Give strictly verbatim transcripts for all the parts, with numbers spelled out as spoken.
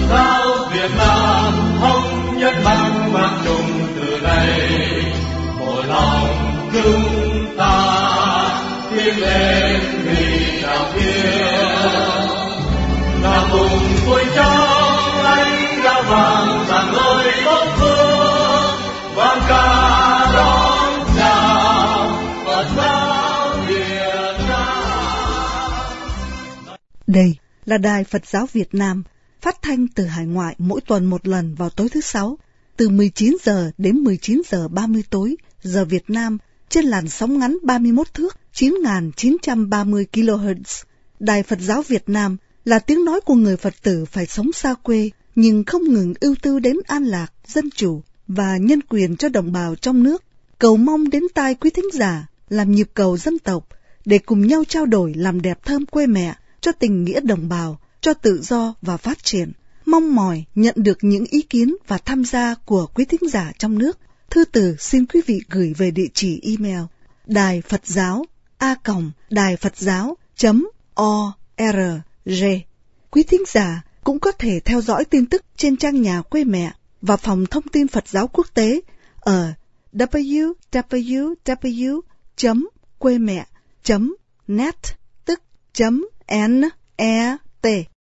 giáo Việt Nam thống nhất mang mang chung từ đây, một lòng chúng ta tiến lên vì đạo hiếu, là cùng vui trong ánh đã vàng rạng ngời tốt phương, vang ca đón chào Phật giáo Việt Nam. Đây là Đài Phật giáo Việt Nam, phát thanh từ hải ngoại mỗi tuần một lần vào tối thứ Sáu, từ mười chín giờ đến mười chín giờ ba mươi tối, giờ Việt Nam, trên làn sóng ngắn ba mươi mốt thước, chín nghìn chín trăm ba mươi ki lô héc. Đài Phật giáo Việt Nam là tiếng nói của người Phật tử phải sống xa quê, nhưng không ngừng ưu tư đến an lạc, dân chủ và nhân quyền cho đồng bào trong nước. Cầu mong đến tai quý thính giả, làm nhịp cầu dân tộc, để cùng nhau trao đổi làm đẹp thơm quê mẹ, cho tình nghĩa đồng bào, cho tự do và phát triển. Mong mỏi nhận được những ý kiến và tham gia của quý thính giả trong nước. Thư từ xin quý vị gửi về địa chỉ email đài Phật giáo a còng đài Phật giáo chấm o r g. Quý thính giả cũng có thể theo dõi tin tức trên trang nhà quê mẹ và phòng thông tin Phật giáo quốc tế ở w w w chấm quê mẹ chấm net, tức chấm n e t.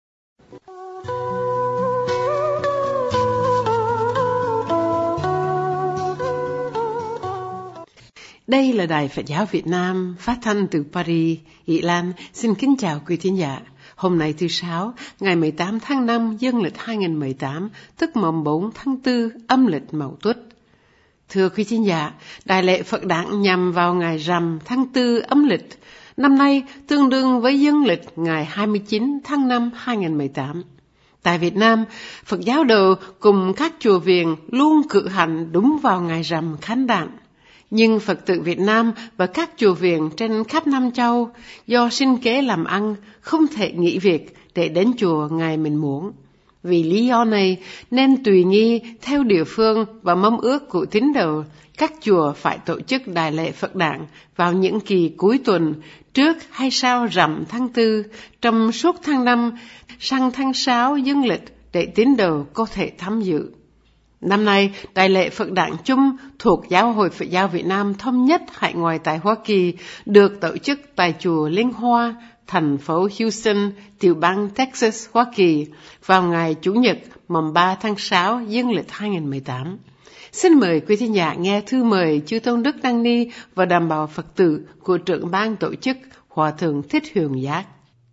Đây là Đài Phật giáo Việt Nam, phát thanh từ Paris, Ý Lan. Xin kính chào quý thính giả. Hôm nay thứ Sáu, ngày mười tám tháng năm dương lịch hai nghìn không trăm mười tám, tức mồng bốn tháng tư âm lịch Mậu Tuất. Thưa quý thính giả, đại lễ Phật đản nhằm vào ngày rằm tháng tư âm lịch, năm nay tương đương với dương lịch ngày hai mươi chín tháng năm hai nghìn không trăm mười tám. Tại Việt Nam, Phật giáo đồ cùng các chùa viện luôn cử hành đúng vào ngày rằm Khánh Đản. Nhưng Phật tử Việt Nam và các chùa viện trên khắp Nam Châu do sinh kế làm ăn không thể nghỉ việc để đến chùa ngày mình muốn. Vì lý do này nên tùy nghi theo địa phương và mong ước của tín đồ, các chùa phải tổ chức đại lễ Phật đản vào những kỳ cuối tuần trước hay sau rằm tháng tư trong suốt tháng năm sang tháng sáu dương lịch để tín đồ có thể tham dự. Năm nay, đại lễ Phật đản chung thuộc Giáo hội Phật giáo Việt Nam thống nhất hải ngoại tại Hoa Kỳ được tổ chức tại chùa Liên Hoa, thành phố Houston, tiểu bang Texas, Hoa Kỳ vào ngày Chủ nhật mùng ba tháng sáu dương lịch hai nghìn không trăm mười tám. Xin mời quý thính giả nghe thư mời Chư Tôn Đức Tăng Ni và đảm bảo Phật tử của trưởng ban tổ chức Hòa thượng Thích Huyền Giác.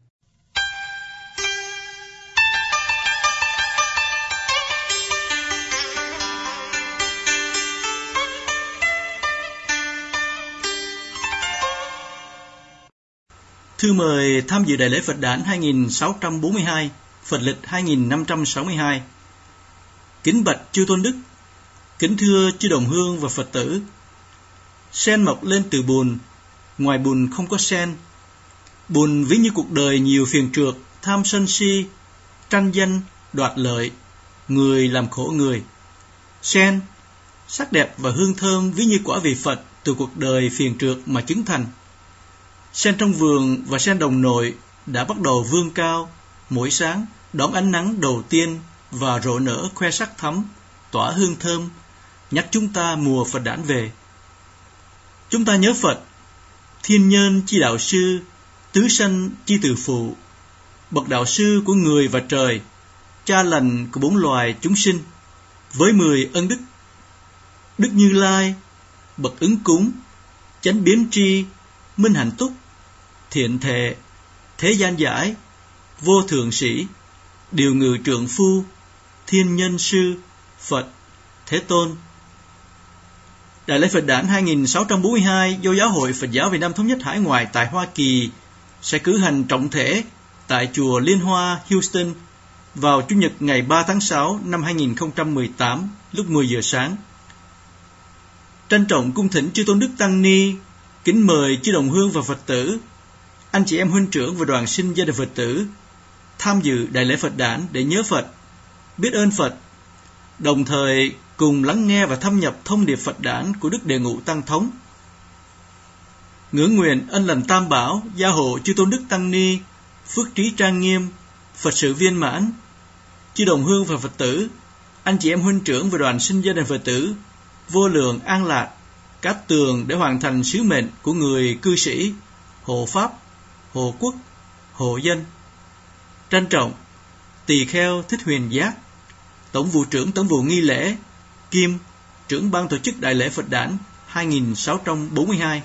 Thư mời tham dự đại lễ Phật đản hai nghìn sáu trăm bốn mươi hai, Phật lịch hai nghìn năm trăm sáu mươi hai. Kính bạch Chư Tôn Đức, kính thưa chư đồng hương và Phật tử. Sen mọc lên từ bùn, ngoài bùn không có sen. Bùn ví như cuộc đời nhiều phiền trượt, tham sân si, tranh danh, đoạt lợi, người làm khổ người. Sen, sắc đẹp và hương thơm ví như quả vị Phật từ cuộc đời phiền trượt mà chứng thành. Sen trong vườn và sen đồng nội đã bắt đầu vươn cao, mỗi sáng đón ánh nắng đầu tiên và rộ nở khoe sắc thắm, tỏa hương thơm, nhắc chúng ta mùa Phật đản về. Chúng ta nhớ Phật, thiên nhân chi đạo sư, tứ sanh chi từ phụ, bậc đạo sư của người và trời, cha lành của bốn loài chúng sinh, với mười ân đức: Đức Như Lai, bậc ứng cúng, chánh biến tri, minh hạnh túc, thiện thệ, thế gian giải, vô thượng sĩ, điều ngự trượng phu, thiên nhân sư, Phật, Thế Tôn. Đại lễ Phật đản hai nghìn sáu trăm bốn mươi hai do Giáo hội Phật giáo Việt Nam thống nhất hải ngoại tại Hoa Kỳ sẽ cử hành trọng thể tại chùa Liên Hoa, Houston vào Chủ nhật ngày ba tháng sáu năm hai nghìn không trăm mười tám lúc mười giờ sáng. Trân trọng cung thỉnh Chư Tôn Đức Tăng Ni, kính mời chư đồng hương và Phật tử, anh chị em huynh trưởng và đoàn sinh gia đình Phật tử tham dự đại lễ Phật đản để nhớ Phật, biết ơn Phật, đồng thời cùng lắng nghe và thâm nhập thông điệp Phật đản của Đức Đề Ngụ Tăng Thống. Ngưỡng nguyện ân lành Tam Bảo gia hộ Chư Tôn Đức Tăng Ni phước trí trang nghiêm, Phật sự viên mãn, chư đồng hương và Phật tử, anh chị em huynh trưởng và đoàn sinh gia đình Phật tử, vô lượng an lạc, cát tường để hoàn thành sứ mệnh của người cư sĩ, hộ pháp, hộ quốc, hộ dân. Trân trọng, Tỳ Kheo Thích Huyền Giác, Tổng vụ trưởng Tổng vụ nghi lễ, kiêm trưởng ban tổ chức Đại lễ Phật đản hai nghìn sáu trăm bốn mươi hai.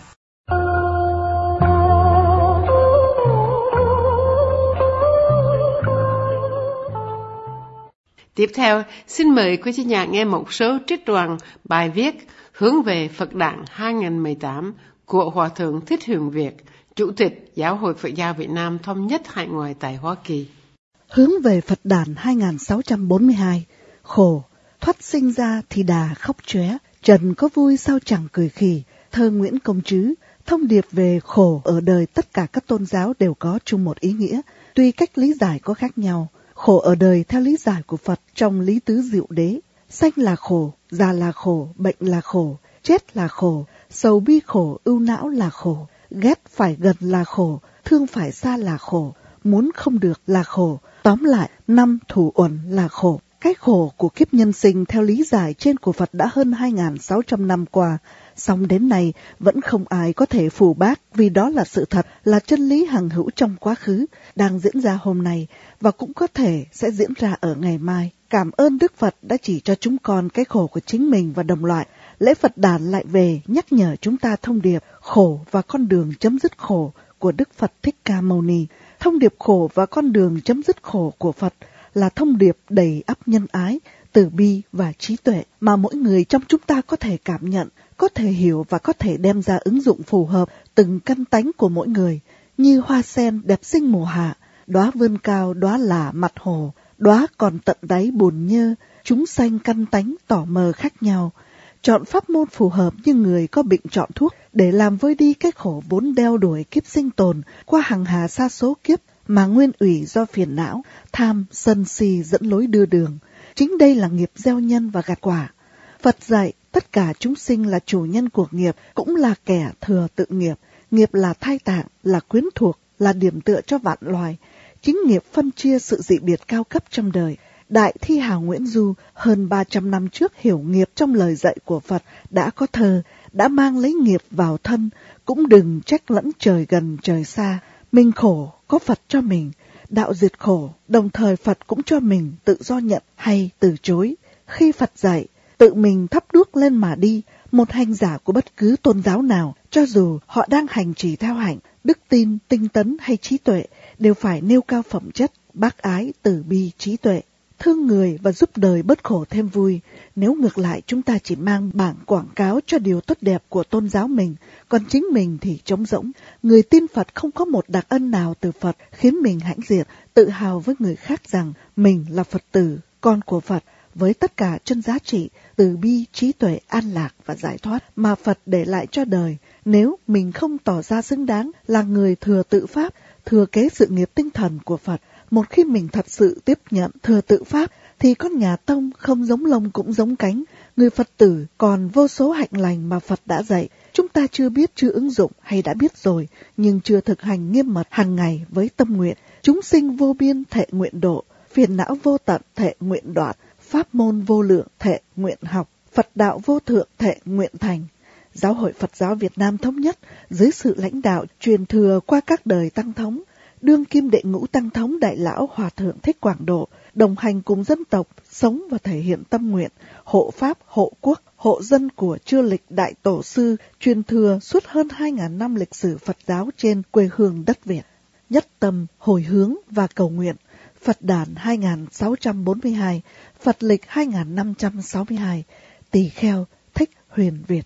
Tiếp theo, xin mời quý thính giả nghe một số trích đoạn bài viết hướng về Phật đản hai nghìn mười tám của Hòa thượng Thích Huyền Việt, Chủ tịch Giáo hội Phật giáo Việt Nam Thống nhất Hải ngoại tại Hoa Kỳ. Hướng về Phật đản hai nghìn sáu trăm bốn mươi hai, khổ, thoát sinh ra thì đà khóc chóe, trần có vui sao chẳng cười khỉ, thơ Nguyễn Công Trứ. Thông điệp về khổ ở đời tất cả các tôn giáo đều có chung một ý nghĩa, tuy cách lý giải có khác nhau. Khổ ở đời theo lý giải của Phật trong Lý Tứ Diệu Đế, sanh là khổ, già là khổ, bệnh là khổ, chết là khổ, sầu bi khổ, ưu não là khổ, ghét phải gần là khổ, thương phải xa là khổ, muốn không được là khổ. Tóm lại, năm thủ uẩn là khổ. Cái khổ của kiếp nhân sinh theo lý giải trên của Phật đã hơn hai nghìn sáu trăm năm qua, song đến nay vẫn không ai có thể phù bác, vì đó là sự thật, là chân lý hằng hữu trong quá khứ, đang diễn ra hôm nay và cũng có thể sẽ diễn ra ở ngày mai. Cảm ơn Đức Phật đã chỉ cho chúng con cái khổ của chính mình và đồng loại. Lễ Phật đản lại về nhắc nhở chúng ta thông điệp khổ và con đường chấm dứt khổ của Đức Phật Thích Ca Mâu Ni. Thông điệp khổ và con đường chấm dứt khổ của Phật là thông điệp đầy ắp nhân ái, từ bi và trí tuệ mà mỗi người trong chúng ta có thể cảm nhận, có thể hiểu và có thể đem ra ứng dụng phù hợp từng căn tánh của mỗi người. Như hoa sen đẹp xinh mùa hạ, đóa vươn cao, đóa lả mặt hồ, đóa còn tận đáy buồn nhơ, chúng sanh căn tánh tỏ mờ khác nhau. Chọn pháp môn phù hợp như người có bệnh chọn thuốc để làm vơi đi cái khổ vốn đeo đuổi kiếp sinh tồn qua hàng hà sa số kiếp mà nguyên ủy do phiền não, tham, sân si dẫn lối đưa đường. Chính đây là nghiệp gieo nhân và gặt quả. Phật dạy tất cả chúng sinh là chủ nhân của nghiệp, cũng là kẻ thừa tự nghiệp. Nghiệp là thai tạng, là quyến thuộc, là điểm tựa cho vạn loài. Chính nghiệp phân chia sự dị biệt cao cấp trong đời. Đại thi hào Nguyễn Du hơn ba trăm năm trước hiểu nghiệp trong lời dạy của Phật đã có thơ, đã mang lấy nghiệp vào thân, cũng đừng trách lẫn trời gần trời xa. Mình khổ, có Phật cho mình, đạo diệt khổ, đồng thời Phật cũng cho mình tự do nhận hay từ chối. Khi Phật dạy, tự mình thắp đuốc lên mà đi, một hành giả của bất cứ tôn giáo nào, cho dù họ đang hành trì theo hạnh, đức tin, tinh tấn hay trí tuệ, đều phải nêu cao phẩm chất, bác ái, từ bi, trí tuệ, thương người và giúp đời bớt khổ thêm vui. Nếu ngược lại chúng ta chỉ mang bảng quảng cáo cho điều tốt đẹp của tôn giáo mình, còn chính mình thì trống rỗng. Người tin Phật không có một đặc ân nào từ Phật khiến mình hãnh diện, tự hào với người khác rằng mình là Phật tử, con của Phật, với tất cả chân giá trị, từ bi, trí tuệ, an lạc và giải thoát mà Phật để lại cho đời. Nếu mình không tỏ ra xứng đáng là người thừa tự Pháp, thừa kế sự nghiệp tinh thần của Phật, một khi mình thật sự tiếp nhận thừa tự Pháp, thì con nhà Tông không giống lông cũng giống cánh. Người Phật tử còn vô số hạnh lành mà Phật đã dạy. Chúng ta chưa biết, chưa ứng dụng hay đã biết rồi, nhưng chưa thực hành nghiêm mật hàng ngày với tâm nguyện. Chúng sinh vô biên thệ nguyện độ, phiền não vô tận thệ nguyện đoạn, pháp môn vô lượng thệ nguyện học, Phật đạo vô thượng thệ nguyện thành. Giáo hội Phật giáo Việt Nam Thống nhất dưới sự lãnh đạo truyền thừa qua các đời tăng thống, đương kim đệ ngũ tăng thống Đại lão Hòa thượng Thích Quảng Độ, đồng hành cùng dân tộc, sống và thể hiện tâm nguyện, hộ pháp, hộ quốc, hộ dân của chư lịch đại tổ sư truyền thừa suốt hơn hai nghìn năm lịch sử Phật giáo trên quê hương đất Việt. Nhất tâm, hồi hướng và cầu nguyện. Phật đản hai nghìn sáu trăm bốn mươi hai, Phật lịch hai nghìn năm trăm sáu mươi hai, Tỳ Kheo Thích Huyền Việt.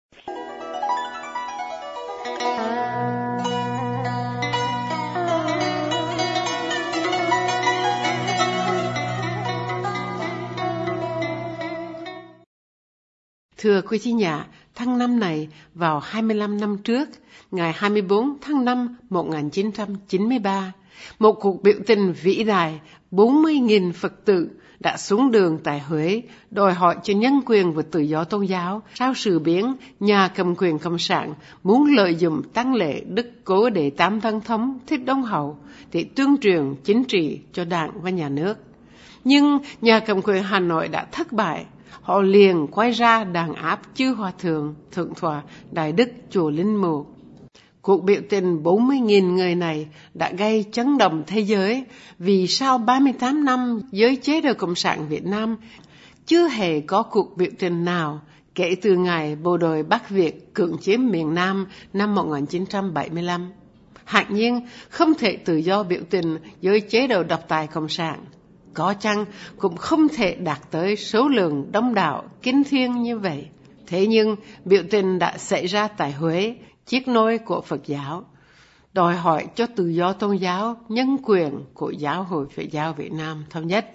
Thưa quý thính giả, tháng năm này vào hai mươi lăm năm trước, ngày hai mươi bốn tháng năm một nghìn chín trăm chín mươi ba, một cuộc biểu tình vĩ đại bốn mươi nghìn Phật tử đã xuống đường tại Huế đòi hỏi cho nhân quyền và tự do tôn giáo sau sự biến nhà cầm quyền cộng sản muốn lợi dụng tang lễ Đức Cố Đệ Tam Thân Thống Thích Đông Hậu để tuyên truyền chính trị cho đảng và nhà nước. Nhưng nhà cầm quyền Hà Nội đã thất bại. Họ liền quay ra đàn áp chư hòa thượng, thượng tọa Đại Đức chùa Linh Mù. Cuộc biểu tình bốn mươi nghìn người này đã gây chấn động thế giới vì sau ba mươi tám năm dưới chế độ Cộng sản Việt Nam chưa hề có cuộc biểu tình nào kể từ ngày bộ đội Bắc Việt cưỡng chiếm miền Nam năm một nghìn chín trăm bảy mươi lăm. Hẳn nhiên không thể tự do biểu tình dưới chế độ độc tài Cộng sản. Có chăng cũng không thể đạt tới số lượng đông đảo kinh thiên như vậy. Thế nhưng biểu tình đã xảy ra tại Huế, chiếc nôi của Phật giáo, đòi hỏi cho tự do tôn giáo, nhân quyền của Giáo hội Phật giáo Việt Nam thống nhất.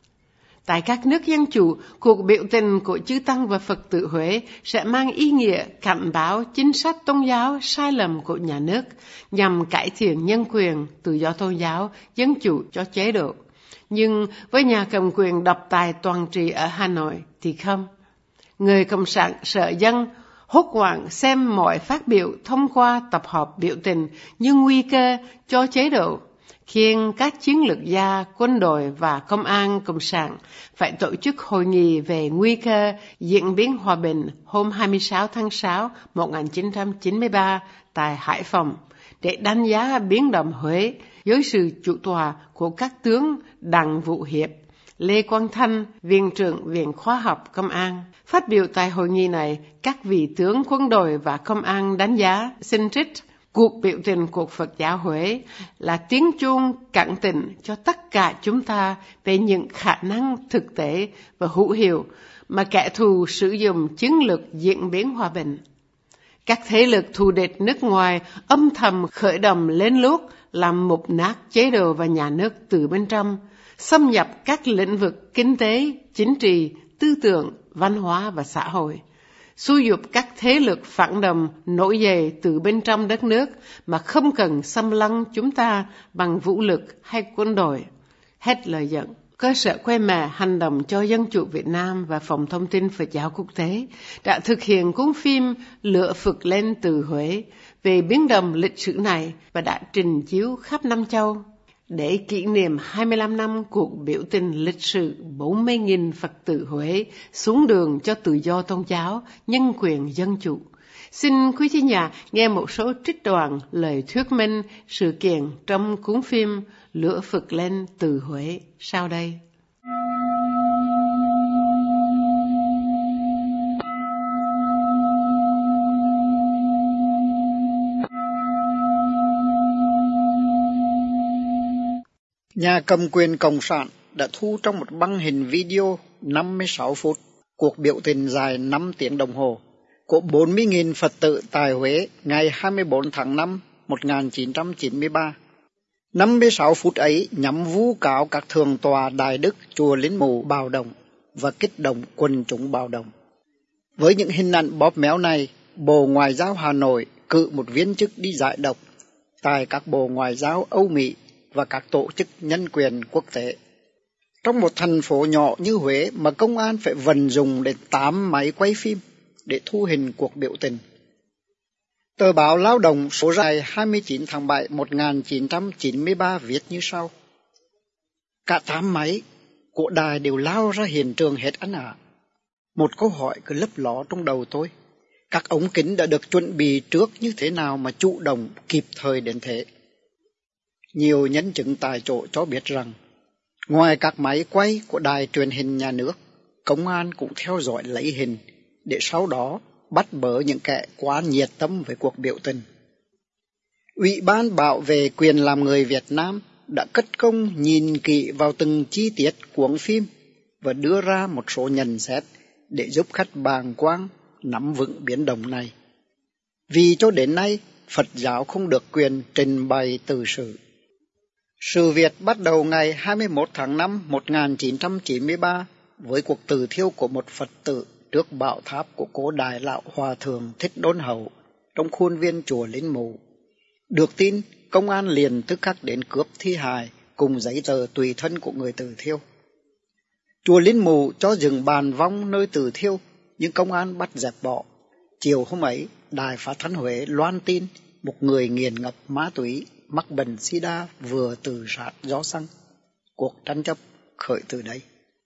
Tại các nước dân chủ, cuộc biểu tình của chư Tăng và Phật tử Huế sẽ mang ý nghĩa cảnh báo chính sách tôn giáo sai lầm của nhà nước nhằm cải thiện nhân quyền, tự do tôn giáo, dân chủ cho chế độ. Nhưng với nhà cầm quyền độc tài toàn trị ở Hà Nội thì không. Người Cộng sản sợ dân hốt hoảng xem mọi phát biểu thông qua tập họp biểu tình như nguy cơ cho chế độ, khiến các chiến lược gia, quân đội và công an Cộng sản phải tổ chức hội nghị về nguy cơ diễn biến hòa bình hôm hai mươi sáu tháng sáu năm một nghìn chín trăm chín mươi ba tại Hải Phòng để đánh giá biến động Huế dưới sự chủ tọa của các tướng Đặng Vũ Hiệp, Lê Quang Thanh, Viện trưởng Viện Khoa học Công an. Phát biểu tại hội nghị này, các vị tướng quân đội và công an đánh giá xin trích cuộc biểu tình của Phật giáo Huế là tiếng chuông cảnh tỉnh cho tất cả chúng ta về những khả năng thực tế và hữu hiệu mà kẻ thù sử dụng chiến lược diễn biến hòa bình. Các thế lực thù địch nước ngoài âm thầm khởi động lên lút làm mục nát chế độ và nhà nước từ bên trong, xâm nhập các lĩnh vực kinh tế, chính trị, tư tưởng, văn hóa và xã hội, xúi giục các thế lực phản động nổi dậy từ bên trong đất nước mà không cần xâm lăng chúng ta bằng vũ lực hay quân đội. Hết lời dẫn. Cơ sở quê mẹ hành động cho dân chủ Việt Nam và Phòng Thông tin Phật giáo Quốc tế đã thực hiện cuốn phim Lửa Phật lên từ Huế về biến động lịch sử này và đã trình chiếu khắp năm châu. Để kỷ niệm hai mươi lăm năm cuộc biểu tình lịch sử bốn mươi nghìn Phật tử Huế xuống đường cho tự do tôn giáo, nhân quyền dân chủ. Xin quý thính giả nghe một số trích đoạn lời thuyết minh sự kiện trong cuốn phim Lửa Phật lên từ Huế sau đây. Nhà cầm quyền Cộng sản đã thu trong một băng hình video năm mươi sáu phút cuộc biểu tình dài năm tiếng đồng hồ của bốn mươi nghìn Phật tử tại Huế ngày hai mươi bốn tháng năm một nghìn chín trăm chín mươi ba. năm mươi sáu phút ấy nhằm vu cáo các thượng tọa Đại Đức chùa Linh Mù bạo động và kích động quần chúng bạo động. Với những hình ảnh bóp méo này, Bộ Ngoại giao Hà Nội cử một viên chức đi giải độc tại các bộ ngoại giao Âu Mỹ và các tổ chức nhân quyền quốc tế. Trong một thành phố nhỏ như Huế mà công an phải vận dụng đến tám máy quay phim để thu hình cuộc biểu tình. Tờ báo Lao động số dài hai mươi chín tháng bảy năm một nghìn chín trăm chín mươi ba viết như sau. Cả tám máy của đài đều lao ra hiện trường hết ăn ả. Một câu hỏi cứ lấp ló trong đầu tôi. Các ống kính đã được chuẩn bị trước như thế nào mà chủ động kịp thời đến thế? Nhiều nhân chứng tại chỗ cho biết rằng, ngoài các máy quay của đài truyền hình nhà nước, công an cũng theo dõi lấy hình để sau đó bắt bớ những kẻ quá nhiệt tâm với cuộc biểu tình. Ủy ban bảo vệ quyền làm người Việt Nam đã cất công nhìn kỹ vào từng chi tiết cuốn phim và đưa ra một số nhận xét để giúp khách bàng quang nắm vững biến động này. Vì cho đến nay, Phật giáo không được quyền trình bày tự sự. Sự việc bắt đầu ngày hai mươi mốt tháng năm một nghìn chín trăm chín mươi ba với cuộc tử thiêu của một Phật tử trước bảo tháp của cố Đại Lão Hòa Thượng Thích Đôn Hậu trong khuôn viên chùa Linh Mù. Được tin, công an liền tức khắc đến cướp thi hài cùng giấy tờ tùy thân của người tử thiêu. Chùa Linh Mù cho dừng bàn vong nơi tử thiêu, nhưng công an bắt dẹp bỏ. Chiều hôm ấy, Đài Phát thanh Huế loan tin một người nghiện ngập ma túy mắc bệnh sida vừa tự sát do xăng. Cuộc tranh chấp khởi từ đây.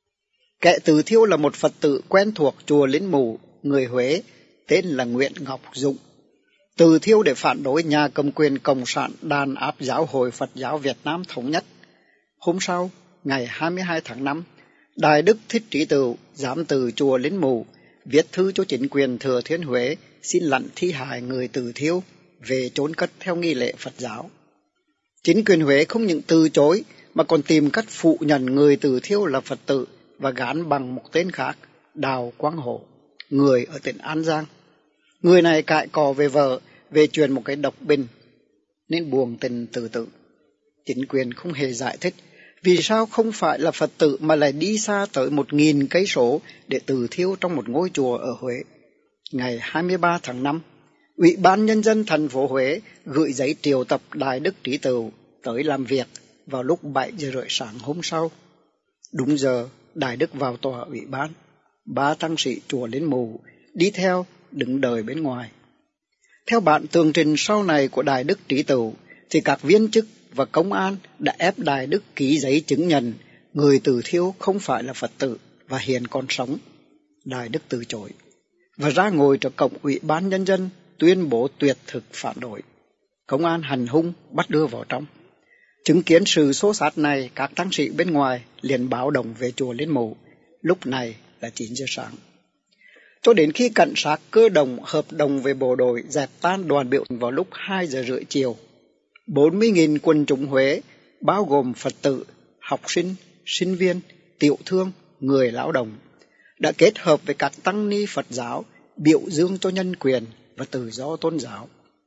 Kẻ từ thiêu là một Phật tử quen thuộc chùa Lính Mù, người Huế, tên là Nguyễn Ngọc Dũng. Từ thiêu để phản đối nhà cầm quyền Cộng sản đàn áp Giáo hội Phật giáo Việt Nam Thống nhất. Hôm sau, ngày hai mươi hai tháng năm, Đại Đức Thích Trí Tửu, giám từ chùa Lính Mù, viết thư cho chính quyền Thừa Thiên Huế xin lãnh thi hài người từ thiêu về chôn cất theo nghi lễ Phật giáo. Chính quyền Huế không những từ chối mà còn tìm cách phụ nhận người từ thiêu là Phật tử và gán bằng một tên khác, Đào Quang Hổ, người ở tỉnh An Giang. Người này cãi cò về vợ, về chuyện một cái độc bình, nên buồn tình tự tử. Chính quyền không hề giải thích vì sao không phải là Phật tử mà lại đi xa tới một nghìn cây số để từ thiêu trong một ngôi chùa ở Huế. Ngày hai mươi ba tháng năm, Ủy ban Nhân dân thành phố Huế gửi giấy triệu tập Đại Đức Trí Tửu tới làm việc vào lúc bảy giờ rưỡi sáng hôm sau. Đúng giờ, Đại Đức vào tòa ủy ban. Ba tăng sĩ chùa Lính Mù đi theo đứng đợi bên ngoài. Theo bản tường trình sau này của Đại Đức Trí Tửu thì các viên chức và công an đã ép Đại Đức ký giấy chứng nhận người từ thiêu không phải là Phật tử và hiện còn sống. Đại Đức từ chối và ra ngồi trước cổng Ủy ban Nhân dân tuyên bố tuyệt thực phản đối. Công an hành hung bắt đưa vào trong. Chứng kiến sự xô xát này, các tăng sĩ bên ngoài liền báo động về chùa Lính Mù. Lúc này là chín giờ sáng. Cho đến khi cảnh sát cơ động hợp đồng về bộ đội dẹp tan đoàn biểu tình vào lúc hai giờ rưỡi chiều, bốn mươi nghìn quần chúng Huế, bao gồm Phật tử, học sinh, sinh viên, tiểu thương, người lao động, đã kết hợp với các tăng ni Phật giáo biểu dương cho nhân quyền và tự do tôn giáo.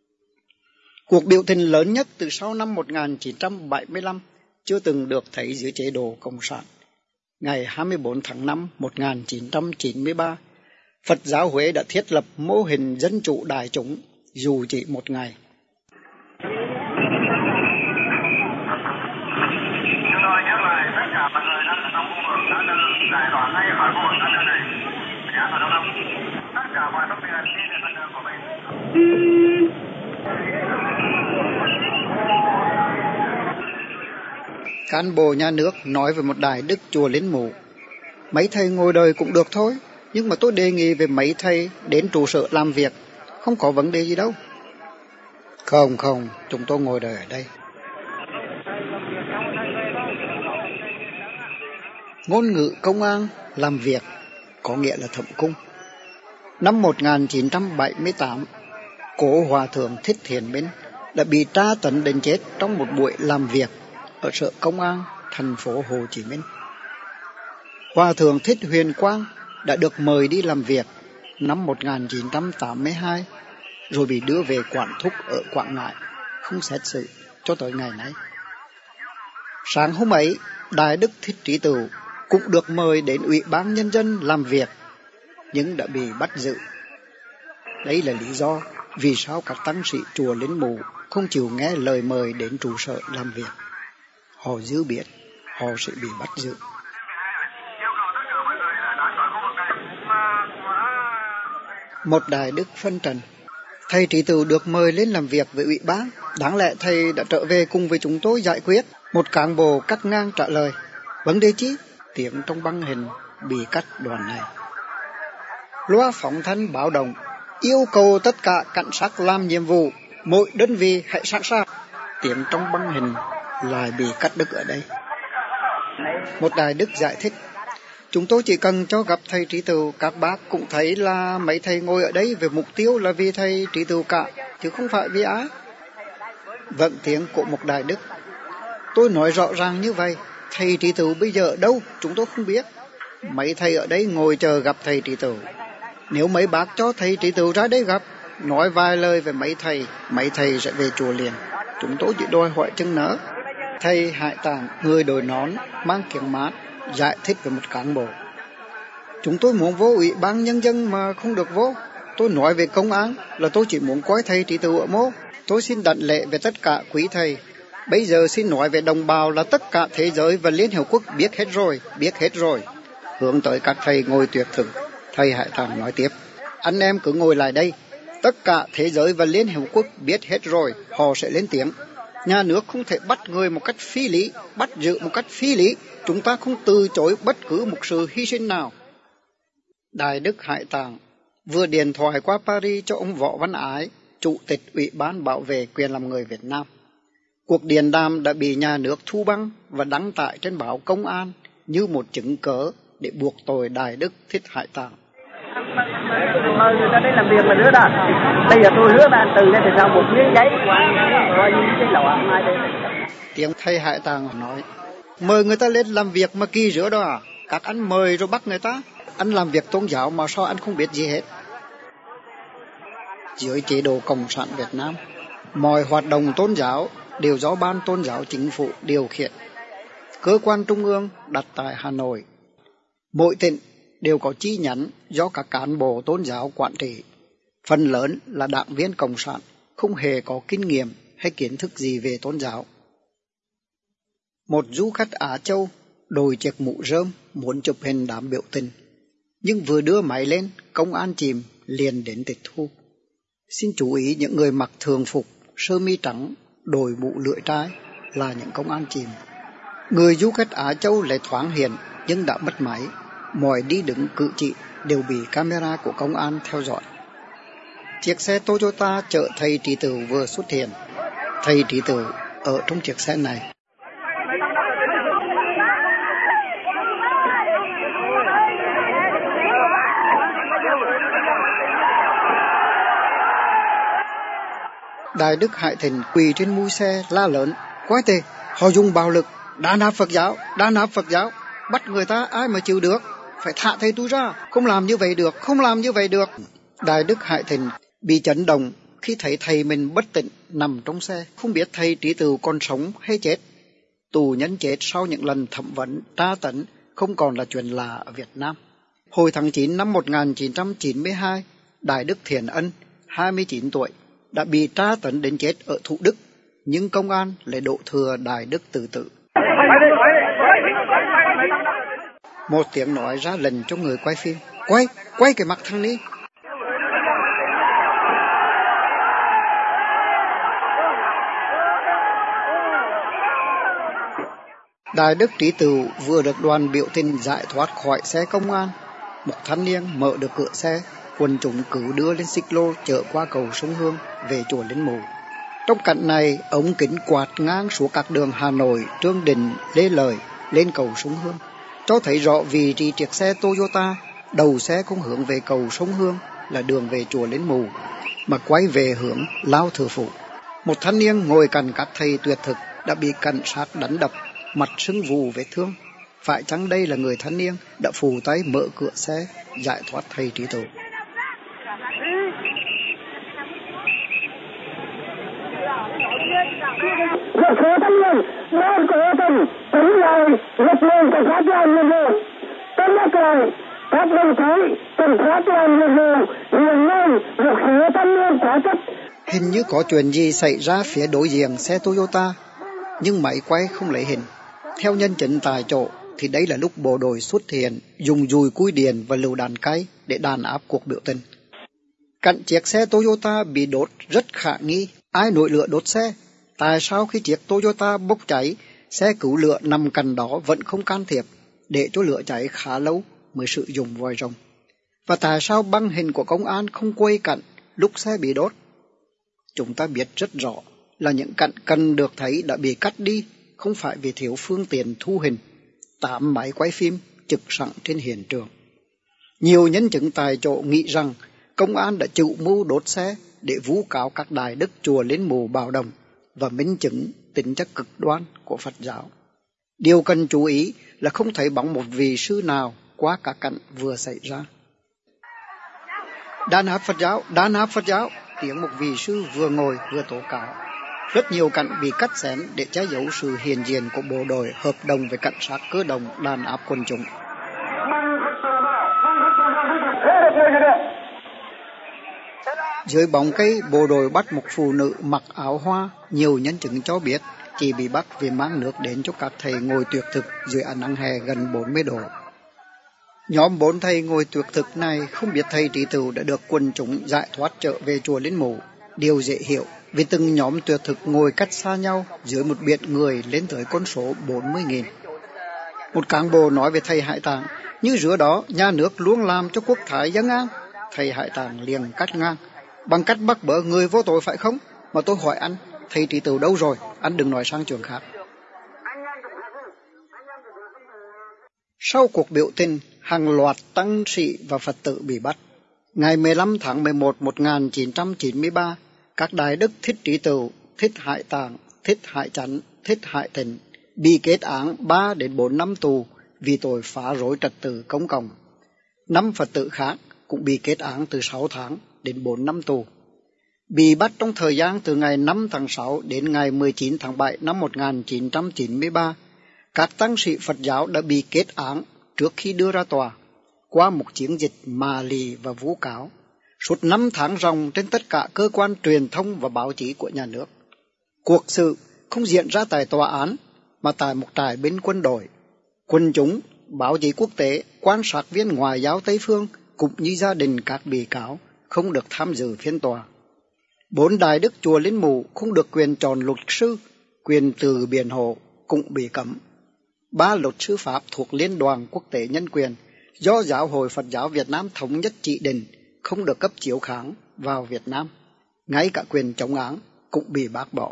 Cuộc biểu tình lớn nhất từ sau năm một nghìn chín trăm bảy mươi lăm chưa từng được thấy dưới chế độ Cộng sản. Ngày hai mươi bốn tháng năm một nghìn chín trăm chín mươi ba, Phật giáo Huế đã thiết lập mô hình dân chủ đại chúng dù chỉ một ngày. Chúng tôi nhắc lại tất cả mọi người đang ở trong khu vực đã được giải tỏa ngay khỏi khu vực đã đường này. Nhã vào đông đông. Tất cả mọi tốc tiền đi về phần đường của mình. Cán bộ nhà nước nói về một Đại Đức chùa Lính Mù: mấy thầy ngồi đời cũng được thôi, nhưng mà tôi đề nghị về mấy thầy đến trụ sở làm việc, không có vấn đề gì đâu. Không không, chúng tôi ngồi đời ở đây. Ngôn ngữ công an làm việc có nghĩa là thẩm cung. Năm một nghìn chín trăm bảy mươi tám, cố Hòa thượng Thích Thiện Minh đã bị tra tấn đến chết trong một buổi làm việc ở sở công an thành phố Hồ Chí Minh. Hòa thượng Thích Huyền Quang đã được mời đi làm việc năm một nghìn chín trăm tám mươi hai, rồi bị đưa về Quản Thúc ở Quảng Ngãi, không xét xử cho tới ngày nay. Sáng hôm ấy, Đại Đức Thích Trí Tửu cũng được mời đến Ủy ban Nhân dân làm việc, nhưng đã bị bắt giữ. Đây là lý do vì sao các tăng sĩ chùa Lính Mù không chịu nghe lời mời đến trụ sở làm việc. Họ dư biết họ sẽ bị bắt giữ. Một Đại Đức phân trần: thầy Trí Tửu được mời lên làm việc với ủy ban, đáng lẽ thầy đã trở về cùng với chúng tôi giải quyết. Một cán bộ cắt ngang trả lời: vấn đề chi? Tiếng trong băng hình bị cắt đoạn này. Loa phóng thanh báo động: yêu cầu tất cả cảnh sát làm nhiệm vụ, mỗi đơn vị hãy sẵn sàng. Tiếng trong băng hình lại bị cắt đứt ở đây. Một Đại Đức giải thích: chúng tôi chỉ cần cho gặp thầy Trí Tửu, các bác cũng thấy là mấy thầy ngồi ở đây về mục tiêu là vì thầy Trí Tửu cả, chứ không phải vì ai. Vẫn tiếng của một Đại Đức: tôi nói rõ ràng như vậy, thầy Trí Tửu bây giờ ở đâu chúng tôi không biết. Mấy thầy ở đây ngồi chờ gặp thầy Trí Tửu. Nếu mấy bác cho thầy Trí Tửu ra đây gặp, nói vài lời về mấy thầy, mấy thầy sẽ về chùa liền. Chúng tôi chỉ đòi hỏi chừng nữa. Thầy Hải Tàng, người đội nón, mang kiếng mát, giải thích với một cán bộ: chúng tôi muốn vô Ủy ban Nhân dân mà không được vô. Tôi nói về công an là tôi chỉ muốn coi thầy Trí Tửu ở mô. Tôi xin đảnh lễ về tất cả quý thầy. Bây giờ xin nói về đồng bào là tất cả thế giới và Liên Hiệp Quốc biết hết rồi, biết hết rồi. Hướng tới các thầy ngồi tuyệt thực, thầy Hải Tàng nói tiếp: anh em cứ ngồi lại đây. Tất cả thế giới và Liên Hiệp Quốc biết hết rồi, họ sẽ lên tiếng. Nhà nước không thể bắt người một cách phi lý, bắt giữ một cách phi lý, Chúng ta không từ chối bất cứ một sự hy sinh nào. Đại đức Hải Tàng vừa điện thoại qua Paris cho ông Võ Văn Ái, Chủ tịch Ủy ban Bảo vệ quyền làm người Việt Nam. Cuộc điện đàm đã bị nhà nước thu băng và đăng tải trên báo Công an như một chứng cớ để buộc tội Đại đức Thích Hải Tàng. Mời người ta đến làm việc mà nữa đó. Bây giờ tôi hứa bạn từ đây thì sao một miếng giấy coi như cái lọ ai đây. Tiếng thầy Hải Tàng nói, mời người ta lên làm việc mà kỳ rửa đó à? Các anh mời rồi bắt người ta. Anh làm việc tôn giáo mà sao anh không biết gì hết? Dưới chế độ Cộng sản Việt Nam, mọi hoạt động tôn giáo đều do Ban Tôn giáo Chính phủ điều khiển. Cơ quan trung ương đặt tại Hà Nội. Mỗi tỉnh đều có chi nhánh do các cán bộ tôn giáo quản trị. Phần lớn là đảng viên Cộng sản, không hề có kinh nghiệm hay kiến thức gì về tôn giáo. Một du khách Á Châu đội chiếc mũ rơm muốn chụp hình đám biểu tình, nhưng vừa đưa máy lên, công an chìm liền đến tịch thu. Xin chú ý những người mặc thường phục, sơ mi trắng, đội mũ lưỡi trai là những công an chìm. Người du khách Á Châu lại thoáng hiện nhưng đã mất máy. Mọi đi đứng cử chỉ đều bị camera của công an theo dõi. Chiếc xe Toyota chở thầy Trí Tử vừa xuất hiện. Thầy Trí Tử ở trong chiếc xe này. Đại đức Hải Thịnh quỳ trên mui xe la lớn, quái tề, họ dùng bạo lực, đàn áp Phật giáo, đàn áp Phật giáo, bắt người ta ai mà chịu được, phải thả thầy tôi ra, không làm như vậy được, không làm như vậy được. Đại đức Hải Thịnh bị chấn động khi thấy thầy mình bất tỉnh nằm trong xe, không biết thầy Trí Tử còn sống hay chết. Tù nhân chết sau những lần thẩm vấn, tra tấn không còn là chuyện lạ ở Việt Nam. Hồi tháng chín năm một nghìn chín trăm chín mươi hai, Đại đức Thiện Ân, hai mươi chín tuổi, đã bị tra tấn đến chết ở Thủ Đức, nhưng công an lại đổ thừa Đại đức tự tử. Một tiếng nói ra lệnh cho người quay phim, quay, quay cái mặt thằng đi. Đại đức Trí Tử vừa được đoàn biểu tình giải thoát khỏi xe công an. Một thanh niên mở được cửa xe, quần chúng cứu đưa lên xích lô chở qua cầu Sông Hương về chùa Linh Mù. Trong cảnh này, ống kính quạt ngang xuống các đường Hà Nội, Trương Định, Lê Lợi lên cầu Sông Hương, cho thấy rõ vị trí chiếc xe Toyota. Đầu xe không hướng về cầu Sông Hương là đường về chùa Linh Mù, mà quay về hướng Lao Thừa Phủ. Một thanh niên ngồi cạnh các thầy tuyệt thực đã bị cảnh sát đánh đập, mặt sưng vù vết thương. Phải chăng đây là người thanh niên đã phù tay mở cửa xe giải thoát thầy Trí Tử? Một số thanh niên đang cố tình chống lại lực lượng cảnh sát làm nhiệm vụ. Tôi nhắc lại các đồng chí cảnh sát làm nhiệm vụ hiện nay một số thanh niên quá chất. Hình như có chuyện gì xảy ra phía đối diện xe Toyota, nhưng máy quay không lấy hình. Theo nhân chứng tại chỗ thì đấy là lúc bộ đội xuất hiện, dùng dùi cui điện và lựu đạn cay để đàn áp cuộc biểu tình. Cạnh chiếc xe Toyota bị đốt rất khả nghi. Ai nổi lửa đốt xe? Tại sao khi chiếc Toyota bốc cháy, xe cứu lửa nằm cạnh đó vẫn không can thiệp, để cho lửa cháy khá lâu mới sử dụng vòi rồng? Và tại sao băng hình của công an không quay cạnh lúc xe bị đốt? Chúng ta biết rất rõ là những cảnh cần được thấy đã bị cắt đi, không phải vì thiếu phương tiện thu hình. Tám máy quay phim trực sẵn trên hiện trường. Nhiều nhân chứng tại chỗ nghĩ rằng công an đã chịu mưu đốt xe để vu cáo các đại đức chùa Linh Mù Bảo Đồng và minh chứng tính chất cực đoan của Phật giáo. Điều cần chú ý là không thấy bóng một vị sư nào qua các cảnh vừa xảy ra. Đàn áp Phật giáo, đàn áp Phật giáo, tiếng một vị sư vừa ngồi vừa tố cáo. Rất nhiều cảnh bị cắt xén để che giấu sự hiện diện của bộ đội hợp đồng với cảnh sát cơ động đàn áp quần chúng. Dưới bóng cây, bộ đội bắt một phụ nữ mặc áo hoa. Nhiều nhân chứng cho biết chị bị bắt vì mang nước đến cho các thầy ngồi tuyệt thực dưới ánh nắng hè gần bốn mươi độ. Nhóm bốn thầy ngồi tuyệt thực này không biết thầy Trí Tử đã được quần chúng giải thoát trở về chùa Linh Mù. Điều dễ hiểu vì từng nhóm tuyệt thực ngồi cách xa nhau dưới một biển người lên tới con số bốn mươi nghìn. Một cán bộ nói về thầy Hải Tàng, như rứa đó nhà nước luôn làm cho quốc thái dân an. Thầy Hải Tàng liền cắt ngang, bằng cách bắt bớ người vô tội phải không? Mà tôi hỏi anh, thầy Trí Tửu đâu rồi? Anh đừng nói sang chuyện khác. Sau cuộc biểu tình, hàng loạt tăng sĩ và Phật tử bị bắt. Ngày mười lăm tháng mười một năm một nghìn chín trăm chín mươi ba, các đại đức Thích Trí Tửu, Thích Hải Tàng, Thích Hải Chánh, Thích Hải Thịnh bị kết án ba đến bốn năm tù vì tội phá rối trật tự công cộng. Năm Phật tử khác cũng bị kết án từ sáu tháng đến bốn năm tù. Bị bắt trong thời gian từ ngày năm tháng sáu đến ngày mười chín tháng bảy năm một nghìn chín trăm chín mươi ba, các tăng sĩ Phật giáo đã bị kết án trước khi đưa ra tòa qua một chiến dịch mà lì và vu cáo suốt năm tháng ròng trên tất cả cơ quan truyền thông và báo chí của nhà nước. Cuộc sự không diễn ra tại tòa án mà tại một trại binh quân đội. Quần chúng, báo chí quốc tế, quan sát viên ngoại giao Tây phương cũng như gia đình các bị cáo không được tham dự phiên tòa. Bốn đại đức chùa Linh Mù không được quyền chọn luật sư, quyền từ biện hộ cũng bị cấm. Ba luật sư Pháp thuộc Liên đoàn Quốc tế Nhân quyền do Giáo hội Phật giáo Việt Nam thống nhất chỉ định không được cấp chiếu kháng vào Việt Nam. Ngay cả quyền chống án cũng bị bác bỏ.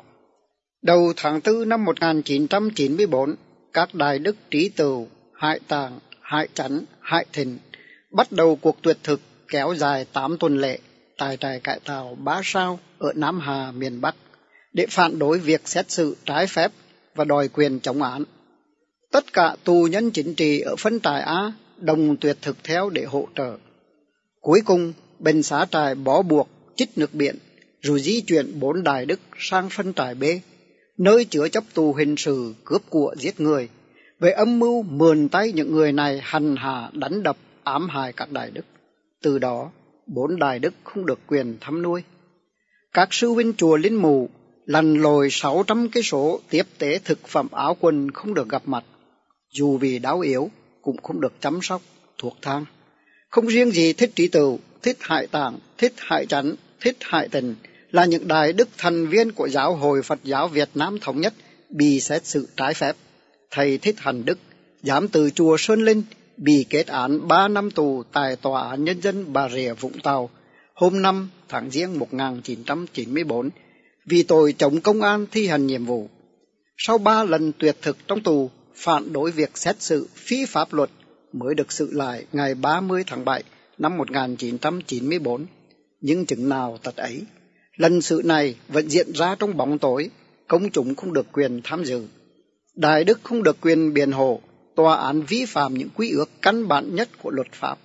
Đầu tháng tư năm một nghìn chín trăm chín mươi bốn, các đại đức Trí Tửu, Hải Tàng, Hải Chánh, Hải Thịnh bắt đầu cuộc tuyệt thực kéo dài tám tuần lễ tại trại cải tạo Ba Sao ở Nam Hà, miền Bắc để phản đối việc xét xử trái phép và đòi quyền chống án. Tất cả tù nhân chính trị ở phân trại A đồng tuyệt thực theo để hỗ trợ. Cuối cùng, bên xá trại bó buộc chích nước biển rồi di chuyển bốn đại đức sang phân trại B, nơi chứa chấp tù hình sự cướp của giết người, về âm mưu mượn tay những người này hành hạ đánh đập ám hại các đại đức. Từ đó, bốn đại đức không được quyền thăm nuôi. Các sư huynh chùa Linh Mù lặn lội sáu trăm cây số tiếp tế thực phẩm áo quần không được gặp mặt, dù vì đau yếu cũng không được chăm sóc thuốc thang. Không riêng gì Thích Trí Tửu, Thích Hải Tàng, Thích Hải Chánh, Thích Hải Thịnh là những đại đức thành viên của Giáo hội Phật giáo Việt Nam thống nhất bị xét xử trái phép. Thầy Thích Hành Đức, giám từ chùa Sơn Linh, bị kết án ba năm tù tại Tòa án Nhân dân Bà Rịa Vũng Tàu hôm năm tháng Giêng một nghìn chín trăm chín mươi bốn vì tội chống công an thi hành nhiệm vụ. Sau ba lần tuyệt thực trong tù phản đối việc xét xử phi pháp luật mới được xử lại ngày ba mươi tháng bảy năm một nghìn chín trăm chín mươi bốn. Nhưng chừng nào tật ấy, lần xử này vẫn diễn ra trong bóng tối, công chúng không được quyền tham dự. Đại đức không được quyền biện hộ, tòa án vi phạm những quy ước căn bản nhất của luật pháp.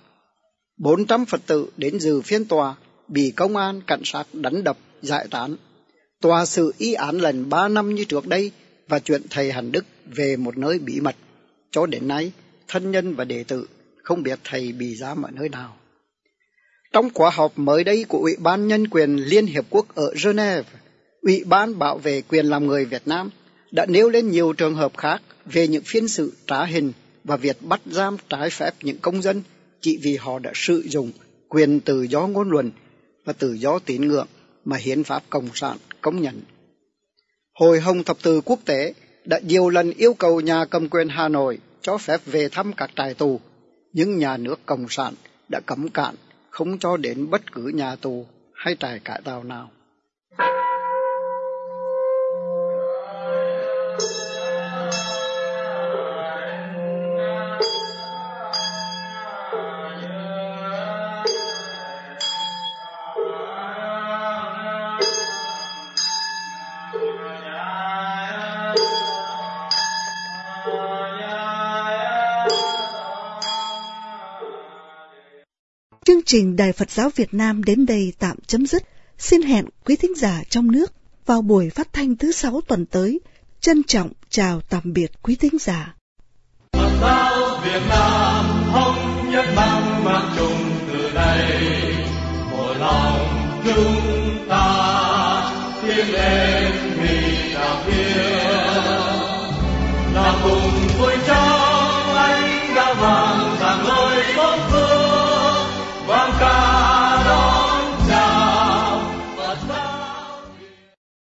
bốn trăm Phật tử đến dự phiên tòa bị công an, cảnh sát đánh đập, giải tán. Tòa xử y án lần ba năm như trước đây và chuyển thầy Hành Đức về một nơi bí mật. Cho đến nay, thân nhân và đệ tử không biết thầy bị giam ở nơi nào. Trong khóa họp mới đây của Ủy ban Nhân quyền Liên Hiệp Quốc ở Geneva, Ủy ban Bảo vệ quyền làm người Việt Nam đã nêu lên nhiều trường hợp khác về những phiên xử trá hình và việc bắt giam trái phép những công dân chỉ vì họ đã sử dụng quyền tự do ngôn luận và tự do tín ngưỡng mà Hiến pháp Cộng sản công nhận. Hội Hồng Thập Tự Quốc tế đã nhiều lần yêu cầu nhà cầm quyền Hà Nội cho phép về thăm các trại tù, nhưng nhà nước Cộng sản đã cấm cản, không cho đến bất cứ nhà tù hay trại cải tạo nào. Chương trình Đài Phật giáo Việt Nam đến đây tạm chấm dứt. Xin hẹn quý thính giả trong nước vào buổi phát thanh thứ sáu tuần tới. Trân trọng chào tạm biệt quý thính giả. Phật giáo Việt Nam thống nhất mang mang chung từ đây, một lòng chúng ta tiến lên vì đạo hiến.